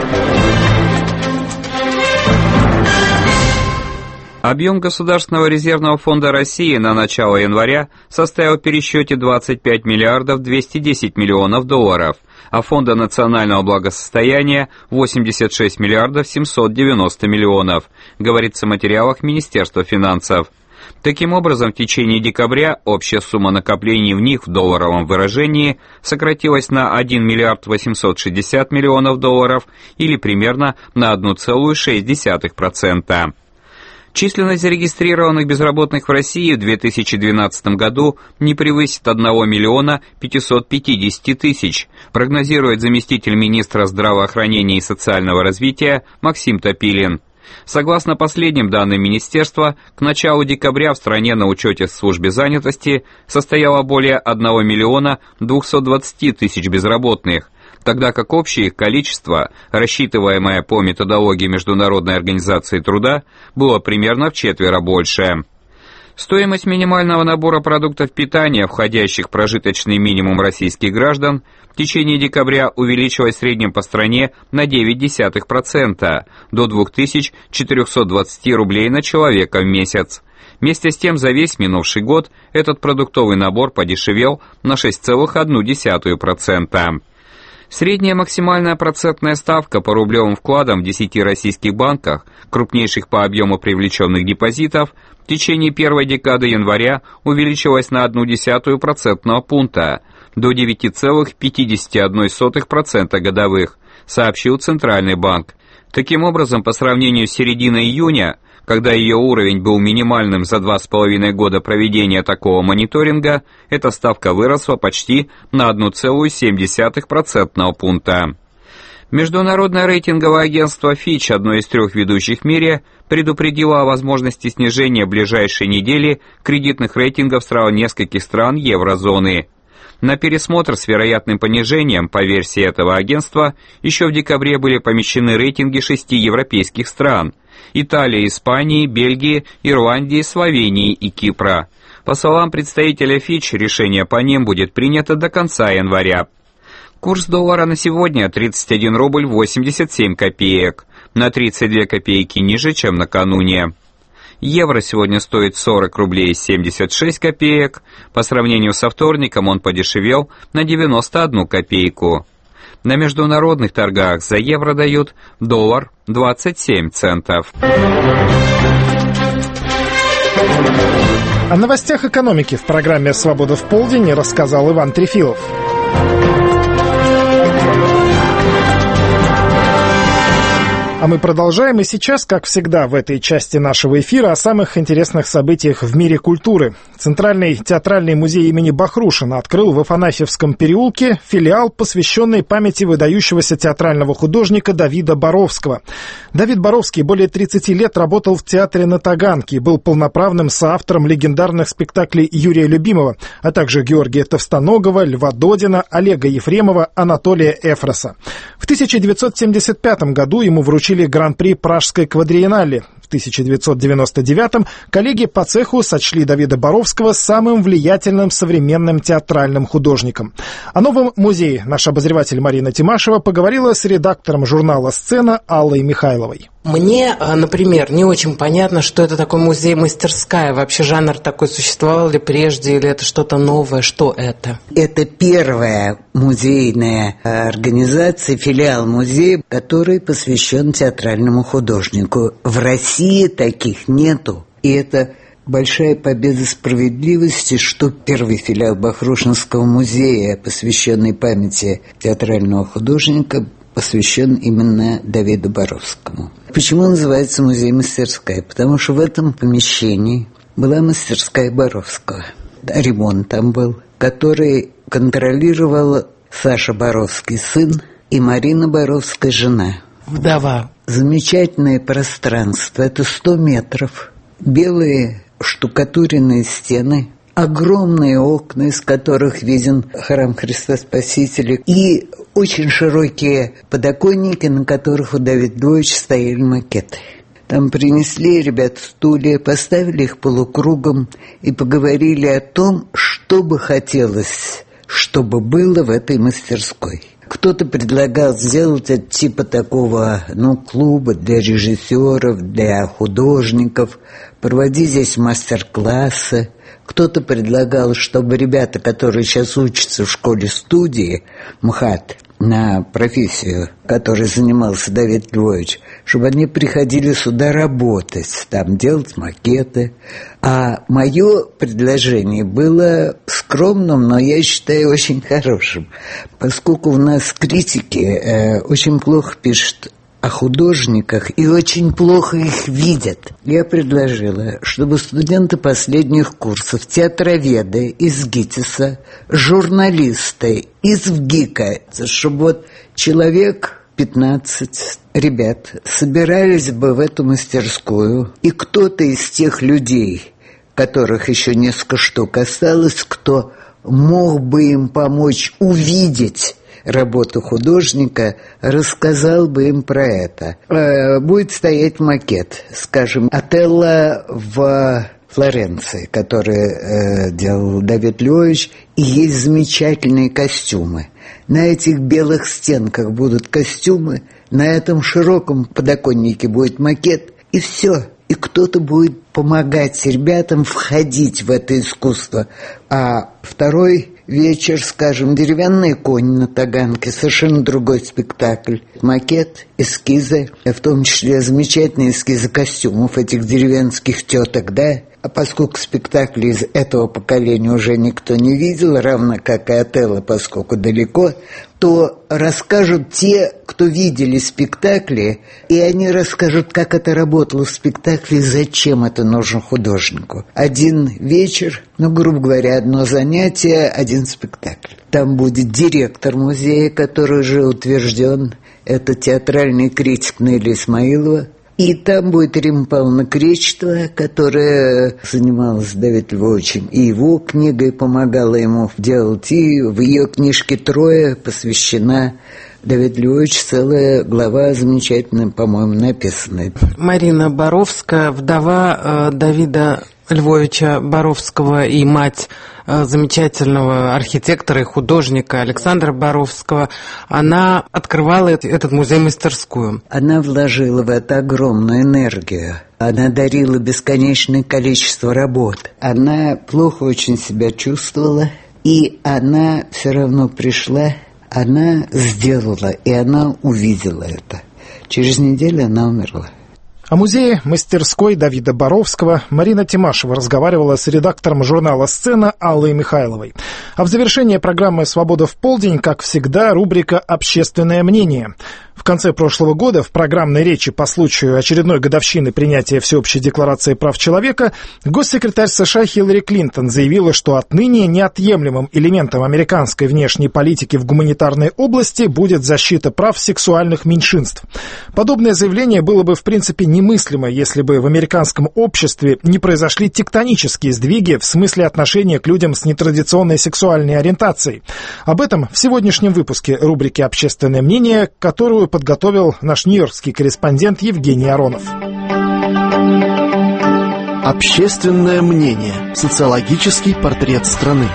Объем Государственного резервного фонда России на начало января составил в пересчете двадцать пять миллиардов двести десять миллионов долларов, а Фонда национального благосостояния восемьдесят шесть миллиардов семьсот девяносто миллионов, говорится в материалах Министерства финансов. Таким образом, в течение декабря общая сумма накоплений в них в долларовом выражении сократилась на один миллиард восемьсот шестьдесят миллионов долларов или примерно на одна целая шесть десятых процента. Численность зарегистрированных безработных в России в две тысячи двенадцатом году не превысит одного миллиона пятисот пятидесяти тысяч, прогнозирует заместитель министра здравоохранения и социального развития Максим Топилин. Согласно последним данным министерства, к началу декабря в стране на учете в службе занятости состояло более одного миллиона двухсот двадцати тысяч безработных, тогда как общее их количество, рассчитываемое по методологии Международной организации труда, было примерно вчетверо больше. Стоимость минимального набора продуктов питания, входящих в прожиточный минимум российских граждан, в течение декабря увеличилась в среднем по стране на девять десятых процента, до две тысячи четыреста двадцать рублей на человека в месяц. Вместе с тем, за весь минувший год этот продуктовый набор подешевел на шесть целых одну десятую процента. Средняя максимальная процентная ставка по рублевым вкладам в десяти российских банках, крупнейших по объему привлеченных депозитов, в течение первой декады января увеличилась на одну десятую процентного пункта, до девяти целых пятидесяти одной сотых процента годовых, сообщил Центральный банк. Таким образом, по сравнению с серединой июня, когда ее уровень был минимальным за два с половиной года проведения такого мониторинга, эта ставка выросла почти на одну целую семь десятых процентного пункта. Международное рейтинговое агентство Fitch, одно из трех ведущих в мире, предупредило о возможности снижения в ближайшие недели кредитных рейтингов сразу нескольких стран еврозоны. На пересмотр с вероятным понижением, по версии этого агентства, еще в декабре были помещены рейтинги шести европейских стран – Италии, Испании, Бельгии, Ирландии, Словении и Кипра. По словам представителя Fitch, решение по ним будет принято до конца января. Курс доллара на сегодня тридцать один рубль восемьдесят семь копеек, на тридцать две копейки ниже, чем накануне. Евро сегодня стоит сорок рублей семьдесят шесть копеек, по сравнению со вторником он подешевел на девяносто одну копейку. На международных торгах за евро дают доллар двадцать семь центов. О новостях экономики в программе «Свобода в полдень» рассказал Иван Трефилов. А мы продолжаем, и сейчас, как всегда, в этой части нашего эфира о самых интересных событиях в мире культуры. Центральный театральный музей имени Бахрушина открыл в Афанасьевском переулке филиал, посвященный памяти выдающегося театрального художника Давида Боровского. Давид Боровский более тридцати лет работал в театре на Таганке и был полноправным соавтором легендарных спектаклей Юрия Любимого, а также Георгия Товстоногова, Льва Додина, Олега Ефремова, Анатолия Эфроса. В тысяча девятьсот семьдесят пятом году ему вручили Гран-при Пражской квадриеннале. В тысяча девятьсот девяносто девятом коллеги по цеху сочли Давида Боровского самым влиятельным современным театральным художником. О новом музее наш обозреватель Марина Тимашева поговорила с редактором журнала «Сцена» Аллой Михайловой. Мне, например, не очень понятно, что это такой музей-мастерская. Вообще жанр такой существовал ли прежде, или это что-то новое? Что это? Это первая музейная организация, филиал музея, который посвящен театральному художнику. В России таких нету. И это большая победа справедливости, что первый филиал Бахрушинского музея, посвященный памяти театрального художника, посвящен именно Давиду Боровскому. Почему называется музей-мастерская? Потому что в этом помещении была мастерская Боровского. Ремонт там был, который контролировал Саша Боровский, сын, и Марина Боровская, жена. Вдова. Замечательное пространство. Это сто метров. Белые штукатуренные стены. Огромные окна, из которых виден храм Христа Спасителя. И очень широкие подоконники, на которых у Давида Львовича стояли макеты. Там принесли ребят стулья, поставили их полукругом и поговорили о том, что бы хотелось, чтобы было в этой мастерской. Кто-то предлагал сделать это типа такого, ну, клуба для режиссеров, для художников, проводить здесь мастер-классы. Кто-то предлагал, чтобы ребята, которые сейчас учатся в школе-студии МХАТ, на профессию, которой занимался Давид Львович, чтобы они приходили сюда работать, там делать макеты. А мое предложение было скромным, но я считаю очень хорошим, поскольку у нас критики э, очень плохо пишут о художниках и очень плохо их видят. Я предложила, чтобы студенты последних курсов, театроведы из ГИТИСа, журналисты из ВГИКа, чтобы вот человек пятнадцать ребят собирались бы в эту мастерскую, и кто-то из тех людей, которых еще несколько штук осталось, кто мог бы им помочь увидеть работу художника, рассказал бы им про это. Э, будет стоять макет, скажем, Отелло в Флоренции, который э, делал Давид Львович, и есть замечательные костюмы. На этих белых стенках будут костюмы, на этом широком подоконнике будет макет, и все. И кто-то будет помогать ребятам входить в это искусство. А второй вечер, скажем, «Деревянный конь» на Таганке, совершенно другой спектакль. Макет, эскизы, в том числе замечательные эскизы костюмов этих деревенских теток, да? А поскольку спектакли из этого поколения уже никто не видел, равно как и Отелло, поскольку далеко, то расскажут те, кто видели спектакли, и они расскажут, как это работало в спектакле, зачем это нужно художнику. Один вечер, ну, грубо говоря, одно занятие, один спектакль. Там будет директор музея, который уже утвержден, это театральный критик Нелли Исмаилова. И там будет Римма Павловна Кречетова, которая занималась Давидом Львовичем и его книгой, помогала ему делать. И в ее книжке «Трое» посвящена Давид Львович, целая глава замечательная, по-моему, написанная. Марина Боровская, вдова э, Давида Львовича Боровского и мать э, замечательного архитектора и художника Александра Боровского, она открывала этот музей-мастерскую. Она вложила в это огромную энергию. Она дарила бесконечное количество работ. Она плохо очень себя чувствовала, и она все равно пришла, она сделала, и она увидела это. Через неделю она умерла. О музее мастерской Давида Боровского Марина Тимашева разговаривала с редактором журнала «Сцена» Аллой Михайловой. А в завершение программы «Свобода в полдень», как всегда, рубрика «Общественное мнение». В конце прошлого года в программной речи по случаю очередной годовщины принятия Всеобщей декларации прав человека госсекретарь США Хиллари Клинтон заявила, что отныне неотъемлемым элементом американской внешней политики в гуманитарной области будет защита прав сексуальных меньшинств. Подобное заявление было бы в принципе немыслимо, если бы в американском обществе не произошли тектонические сдвиги в смысле отношения к людям с нетрадиционной сексуальной ориентацией. Об этом в сегодняшнем выпуске рубрики «Общественное мнение», которую подготовил наш нью-йоркский корреспондент Евгений Аронов. Общественное мнение. Социологический портрет страны.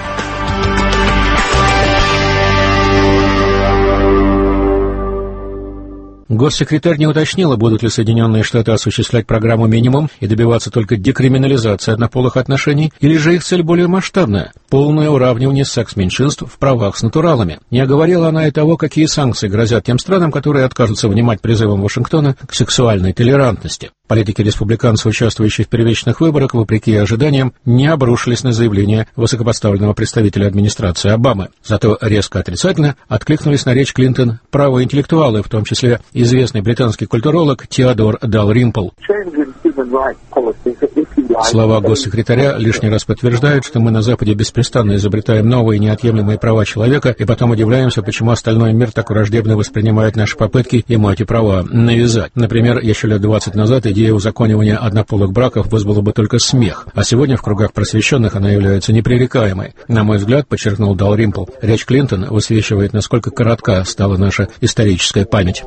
Госсекретарь не уточнила, будут ли Соединенные Штаты осуществлять программу «Минимум» и добиваться только декриминализации однополых отношений, или же их цель более масштабная – полное уравнивание секс-меньшинств в правах с натуралами. Не оговорила она и того, какие санкции грозят тем странам, которые откажутся внимать призывам Вашингтона к сексуальной толерантности. Политики республиканцев, участвующие в первичных выборах, вопреки ожиданиям, не обрушились на заявление высокопоставленного представителя администрации Обамы. Зато резко отрицательно откликнулись на речь Клинтон правоинтеллектуалы, в том числе известный британский культуролог Теодор Далримпл. Слова госсекретаря лишний раз подтверждают, что мы на Западе беспрестанно изобретаем новые неотъемлемые права человека, и потом удивляемся, почему остальной мир так враждебно воспринимает наши попытки ему эти права навязать. Например, еще лет двадцать назад идея узаконивания однополых браков вызвала бы только смех, а сегодня в кругах просвещенных она является непререкаемой. На мой взгляд, подчеркнул Далримпл, речь Клинтон высвечивает, насколько коротка стала наша историческая память.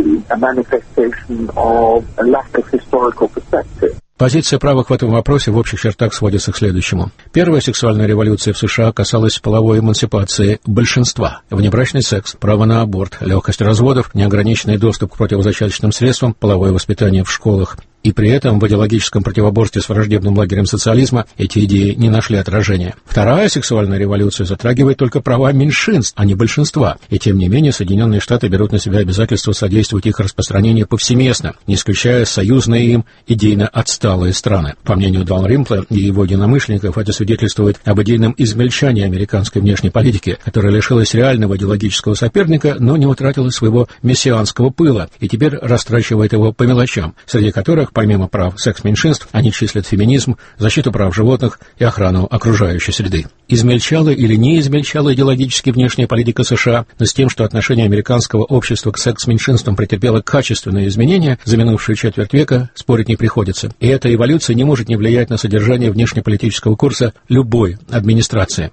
Позиция правых в этом вопросе в общих чертах сводится к следующему. Первая сексуальная революция в США касалась половой эмансипации большинства. Внебрачный секс, право на аборт, легкость разводов, неограниченный доступ к противозачаточным средствам, половое воспитание в школах. И при этом в идеологическом противоборстве с враждебным лагерем социализма эти идеи не нашли отражения. Вторая сексуальная революция затрагивает только права меньшинств, а не большинства. И тем не менее Соединенные Штаты берут на себя обязательство содействовать их распространению повсеместно, не исключая союзные им идейно отсталые страны. По мнению Далримпла и его единомышленников, это свидетельствует об идейном измельчании американской внешней политики, которая лишилась реального идеологического соперника, но не утратила своего мессианского пыла и теперь растрачивает его по мелочам, среди которых помимо прав секс-меньшинств, они числят феминизм, защиту прав животных и охрану окружающей среды. Измельчала или не измельчала идеологически внешняя политика США, но с тем, что отношение американского общества к секс-меньшинствам претерпело качественные изменения за минувшую четверть века, спорить не приходится. И эта эволюция не может не влиять на содержание внешнеполитического курса любой администрации.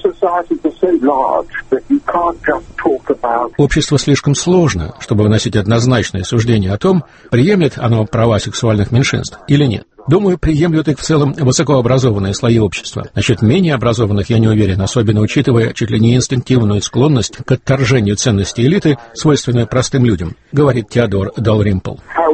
Общество слишком сложно, чтобы выносить однозначное суждение о том, приемлет оно права сексуальных меньшинств или нет. Думаю, приемлют их в целом высокообразованные слои общества. Насчет менее образованных я не уверен, особенно учитывая чуть ли не инстинктивную склонность к отторжению ценностей элиты, свойственной простым людям, говорит Теодор Далримпл.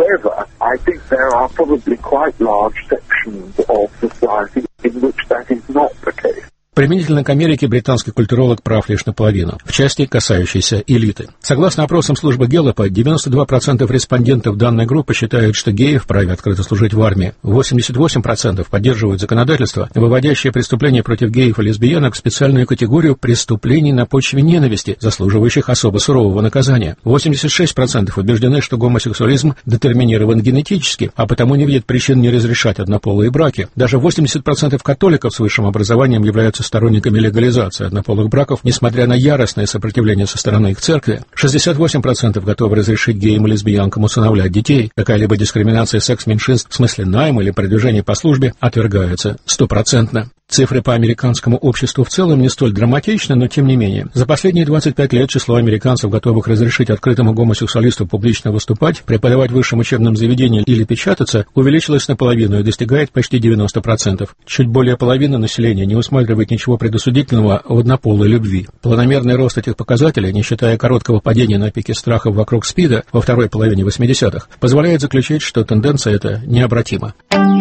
Применительно к Америке британский культуролог прав лишь наполовину, в части, касающейся элиты. Согласно опросам службы Гэллопа, девяносто два процента респондентов данной группы считают, что геи вправе открыто служить в армии. восемьдесят восемь процентов поддерживают законодательство, выводящее преступления против геев и лесбиянок в специальную категорию преступлений на почве ненависти, заслуживающих особо сурового наказания. восемьдесят шесть процентов убеждены, что гомосексуализм детерминирован генетически, а потому не видят причин не разрешать однополые браки. Даже восемьдесят процентов католиков с высшим образованием являются сторонниками легализации однополых браков, несмотря на яростное сопротивление со стороны их церкви. шестьдесят восемь процентов готовы разрешить геям и лесбиянкам усыновлять детей. Какая-либо дискриминация секс-меньшинств в смысле найма или продвижения по службе отвергается стопроцентно. Цифры по американскому обществу в целом не столь драматичны, но тем не менее. За последние двадцать пять лет число американцев, готовых разрешить открытому гомосексуалисту публично выступать, преподавать в высшем учебном заведении или печататься, увеличилось наполовину и достигает почти девяносто процентов. Чуть более половины населения не усматривает ничего предосудительного в однополой любви. Планомерный рост этих показателей, не считая короткого падения на пике страхов вокруг СПИДа во второй половине восьмидесятых, позволяет заключить, что тенденция эта необратима.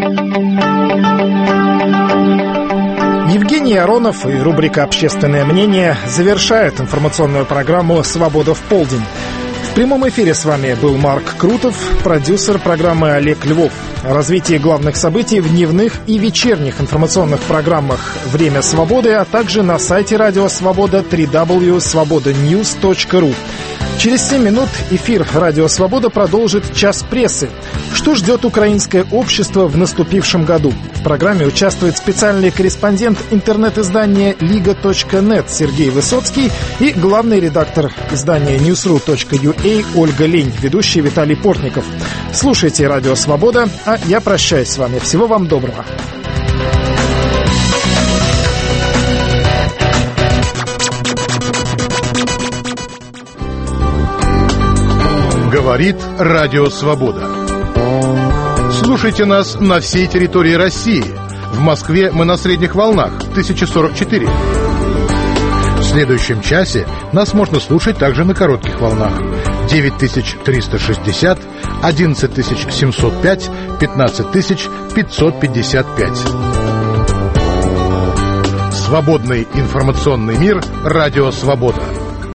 Евгений Аронов и рубрика «Общественное мнение» завершает информационную программу «Свобода в полдень». В прямом эфире с вами был Марк Крутов, продюсер программы Олег Львов. О развитии главных событий в дневных и вечерних информационных программах «Время свободы», а также на сайте Радио Свобода дабл ю дабл ю дабл ю точка свобода ньюс точка ру. Через семь минут эфир «Радио Свобода» продолжит «Час прессы». Что ждет украинское общество в наступившем году? В программе участвует специальный корреспондент интернет-издания лига точка нет Сергей Высоцкий и главный редактор издания ньюсру точка ю а Ольга Лень, ведущий Виталий Портников. Слушайте «Радио Свобода», а я прощаюсь с вами. Всего вам доброго. Говорит Радио Свобода. Слушайте нас на всей территории России. В Москве мы на средних волнах тысяча сорок четыре. В следующем часе нас можно слушать также на коротких волнах девять тысяч триста шестьдесят, одиннадцать тысяч семьсот пять, пятнадцать тысяч пятьсот пятьдесят пять. Свободный информационный мир. Радио Свобода.